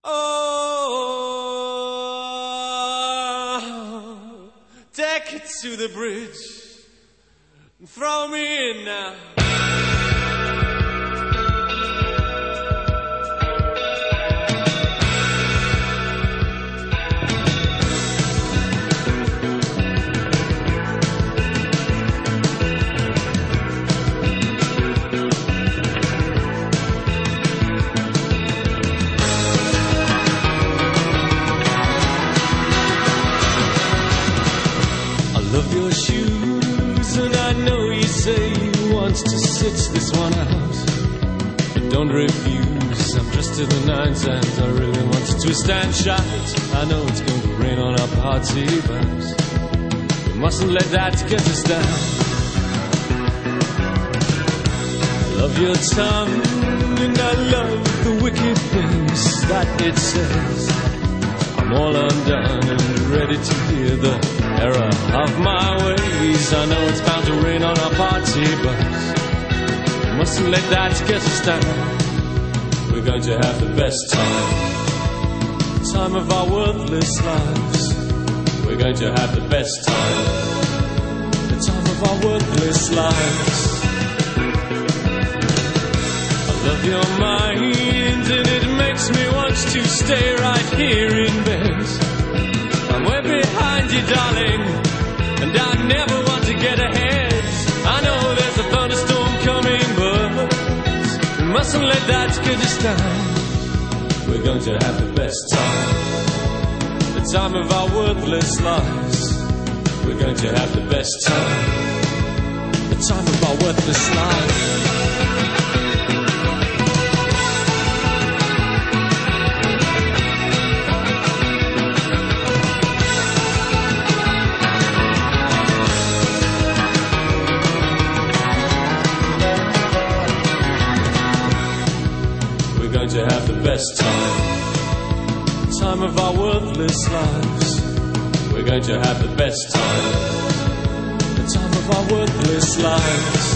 Oh, take it to the bridge and throw me in now. Love your shoes, and I know you say you want to sit this one out. But don't refuse, I'm dressed to the nines and I really want to twist and shout. I know it's going to rain on our party, but we mustn't let that get us down. I love your tongue, and I love the wicked things that it says. I'm all undone and ready to hear the error of my ways. I know it's bound to rain on our party, but we mustn't let that get us down. We're going to have the best time of our worthless lives. We're going to have the best time of our worthless lives. I love your mind, and it makes me want to stay right here in bed. I'm way behind you, darling, and I never want to get ahead. I know there's a thunderstorm coming, but we mustn't let that get us down. We're going to have the best time of our worthless lives. We're going to have the best time of our worthless lives. To have the best time of our worthless lives. We're going to have the best time of our worthless lives.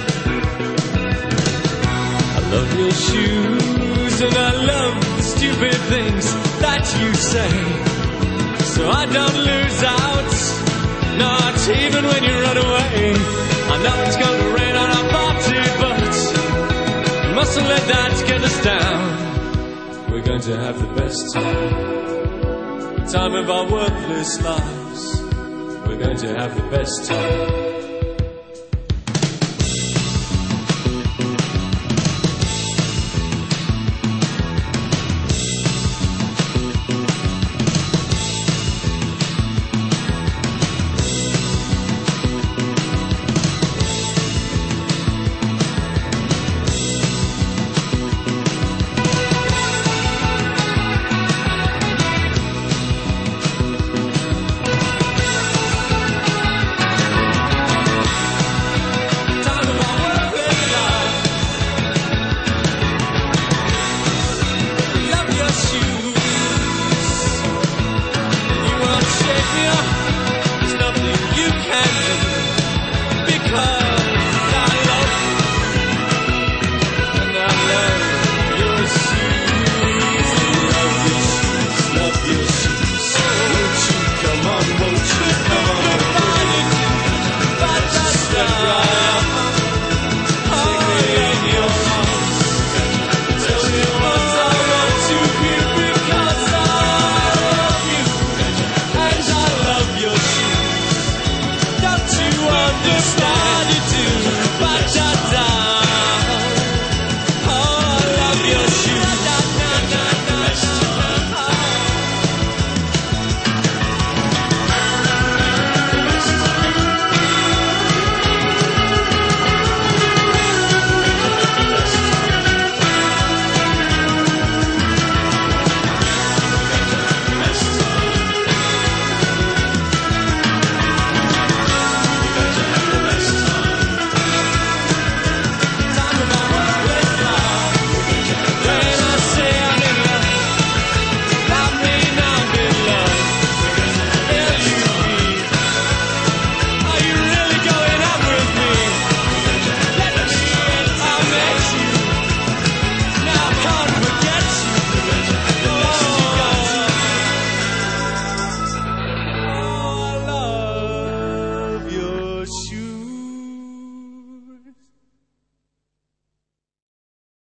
I love your shoes, and I love the stupid things that you say, so I don't lose out, not even when you run away. I know it's going to rain on our party, but mustn't let that get us down. We're going to have the best time of our worthless lives. We're going to have the best time